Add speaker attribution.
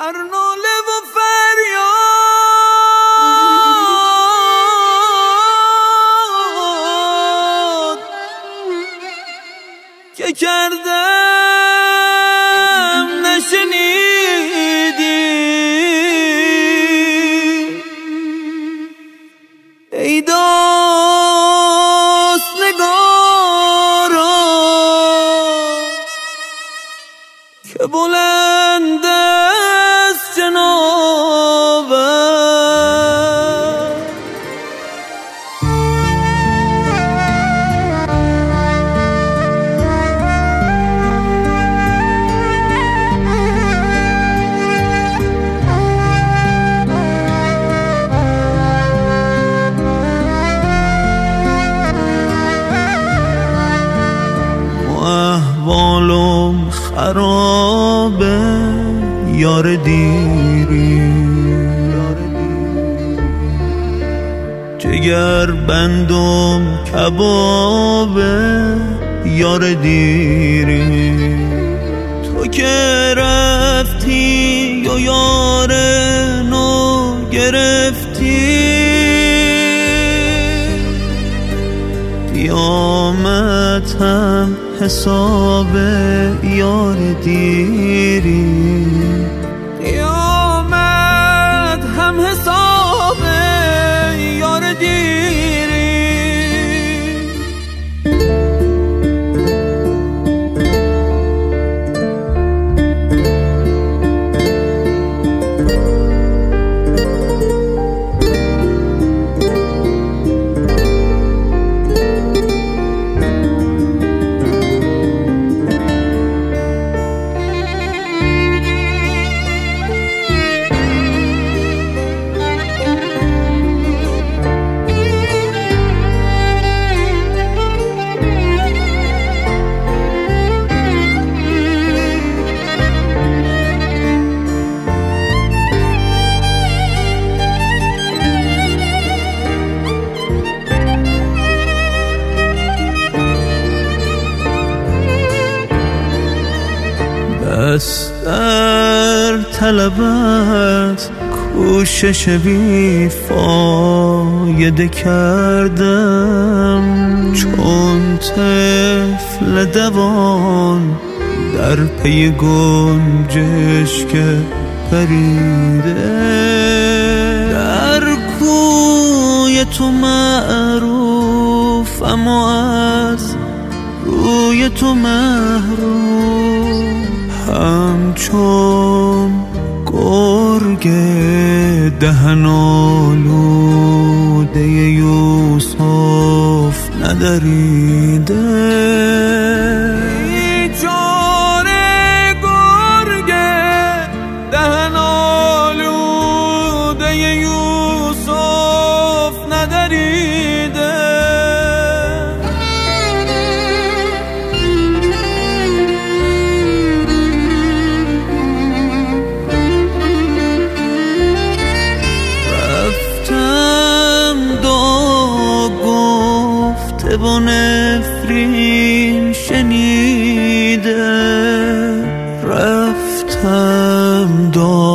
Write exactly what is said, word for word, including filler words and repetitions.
Speaker 1: هر ناله و فریاد که کردم نشنیدی، ای داست نگارا که بلند است جنابت. احوالم خرابه یار دیری، جگر بندم کبابه یار دیری. تو که رفتی و یار نو گرفتی، قیامتم حساب یار دیری، قیامت هم حساب یار دیری. دست در طلبت کوشش بی فایده کردم، چون طفل دوان در پی گنجش که پریده. در کوی تو معروفم و از روی تو محروم، همچون گرگ دهن آلوده یوسف ندریده. بیچاره گرگ دهن آلوده یوسف ندریده. با نفرین شنیده رفتم دا